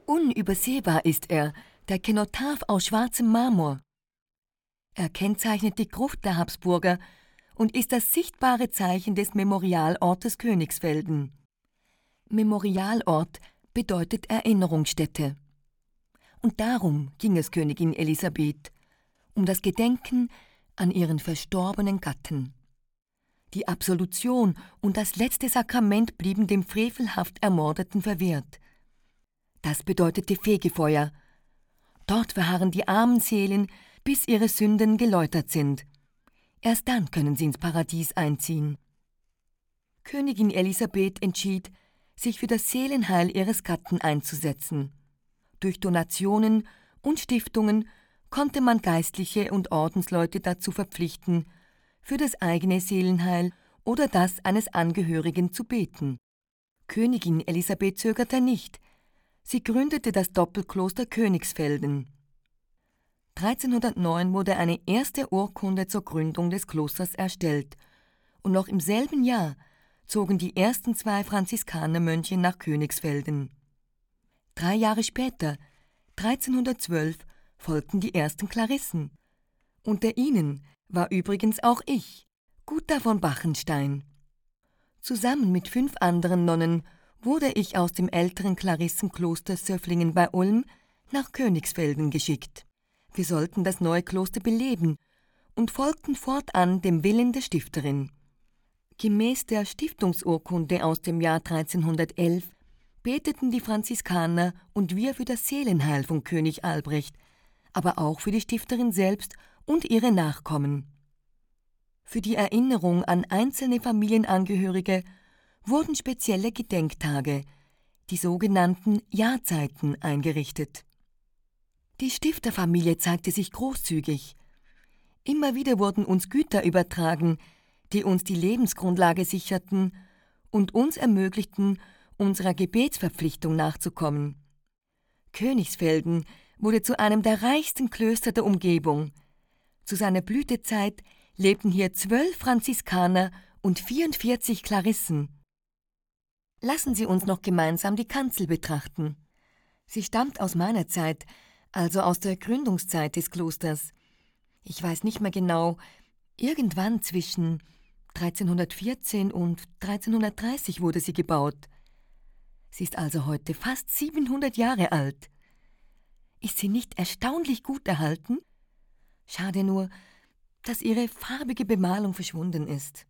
Unübersehbar ist er, der Kenotaph aus schwarzem Marmor. Er kennzeichnet die Gruft der Habsburger und ist das sichtbare Zeichen des Memorialortes Königsfelden. Memorialort bedeutet Erinnerungsstätte. Und darum ging es Königin Elisabeth, um das Gedenken an ihren verstorbenen Gatten. Die Absolution und das letzte Sakrament blieben dem frevelhaft Ermordeten verwehrt. Das bedeutete Fegefeuer. Dort verharren die armen Seelen, bis ihre Sünden geläutert sind. Erst dann können sie ins Paradies einziehen. Königin Elisabeth entschied, sich für das Seelenheil ihres Gatten einzusetzen. Durch Donationen und Stiftungen konnte man Geistliche und Ordensleute dazu verpflichten, für das eigene Seelenheil oder das eines Angehörigen zu beten. Königin Elisabeth zögerte nicht. Sie gründete das Doppelkloster Königsfelden. 1309 wurde eine erste Urkunde zur Gründung des Klosters erstellt und noch im selben Jahr zogen die ersten 2 Franziskanermönche nach Königsfelden. 3 Jahre später, 1312, folgten die ersten Klarissen. Unter ihnen war übrigens auch ich, Guta von Bachenstein. Zusammen mit 5 anderen Nonnen wurde ich aus dem älteren Klarissenkloster Söfflingen bei Ulm nach Königsfelden geschickt. Wir sollten das neue Kloster beleben und folgten fortan dem Willen der Stifterin. Gemäß der Stiftungsurkunde aus dem Jahr 1311 beteten die Franziskaner und wir für das Seelenheil von König Albrecht, aber auch für die Stifterin selbst und ihre Nachkommen. Für die Erinnerung an einzelne Familienangehörige wurden spezielle Gedenktage, die sogenannten Jahrzeiten, eingerichtet. Die Stifterfamilie zeigte sich großzügig. Immer wieder wurden uns Güter übertragen, die uns die Lebensgrundlage sicherten und uns ermöglichten, unserer Gebetsverpflichtung nachzukommen. Königsfelden wurde zu einem der reichsten Klöster der Umgebung. Zu seiner Blütezeit lebten hier 12 Franziskaner und 44 Klarissen. Lassen Sie uns noch gemeinsam die Kanzel betrachten. Sie stammt aus meiner Zeit, also aus der Gründungszeit des Klosters. Ich weiß nicht mehr genau, irgendwann zwischen 1314 und 1330 wurde sie gebaut. Sie ist also heute fast 700 Jahre alt. Ist sie nicht erstaunlich gut erhalten? Schade nur, dass ihre farbige Bemalung verschwunden ist.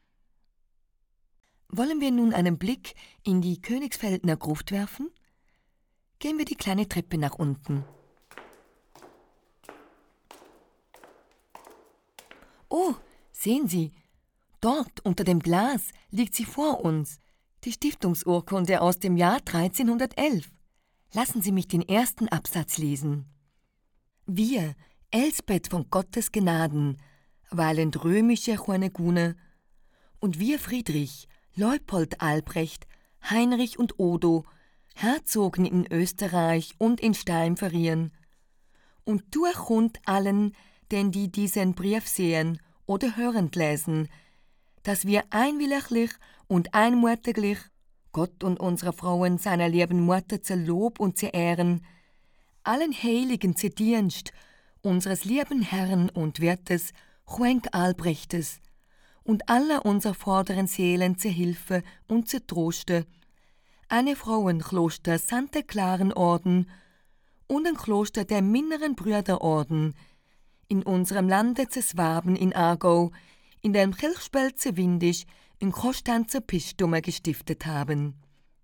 Wollen wir nun einen Blick in die Königsfeldener Gruft werfen? Gehen wir die kleine Treppe nach unten. Oh, sehen Sie, dort unter dem Glas liegt sie vor uns, die Stiftungsurkunde aus dem Jahr 1311. Lassen Sie mich den ersten Absatz lesen. Wir, Elsbeth von Gottes Gnaden, weilend römische Chornegune, und wir Friedrich, Leupold Albrecht, Heinrich und Odo, Herzogen in Österreich und in Steinferien, und durch und allen, denn die diesen Brief sehen oder hörend lesen, dass wir einwilliglich und einmütiglich Gott und unserer Frauen seiner lieben Mutter zu Lob und zu Ehren, allen Heiligen zu Dienst, unseres lieben Herrn und Wirtes, Choenk Albrechtes, und aller unserer vorderen Seelen zu Hilfe und zu Troste, eine Frauenkloster Santa Clarenorden und ein Kloster der minderen Brüderorden, in unserem Lande zu Swaben in Aargau, in dem Kirchspiel zu Windisch, in Konstanzer Bistum gestiftet haben.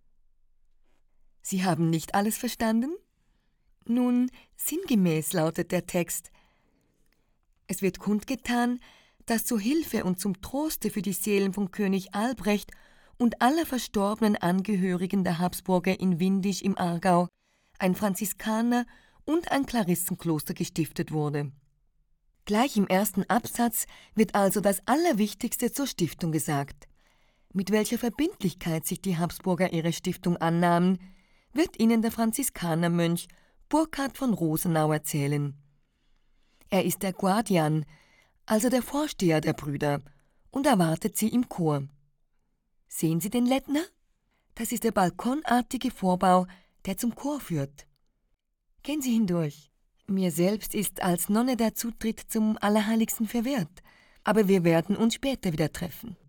Sie haben nicht alles verstanden? Nun, sinngemäß lautet der Text. Es wird kundgetan, dass zur Hilfe und zum Troste für die Seelen von König Albrecht und aller verstorbenen Angehörigen der Habsburger in Windisch im Aargau ein Franziskaner- und ein Klarissenkloster gestiftet wurde. Gleich im ersten Absatz wird also das Allerwichtigste zur Stiftung gesagt. Mit welcher Verbindlichkeit sich die Habsburger ihre Stiftung annahmen, wird ihnen der Franziskanermönch Burkhard von Rosenau erzählen. Er ist der Guardian, also der Vorsteher der Brüder, und erwartet sie im Chor. Sehen Sie den Lettner? Das ist der balkonartige Vorbau, der zum Chor führt. Gehen Sie hindurch. Mir selbst ist als Nonne der Zutritt zum Allerheiligsten verwehrt, aber wir werden uns später wieder treffen.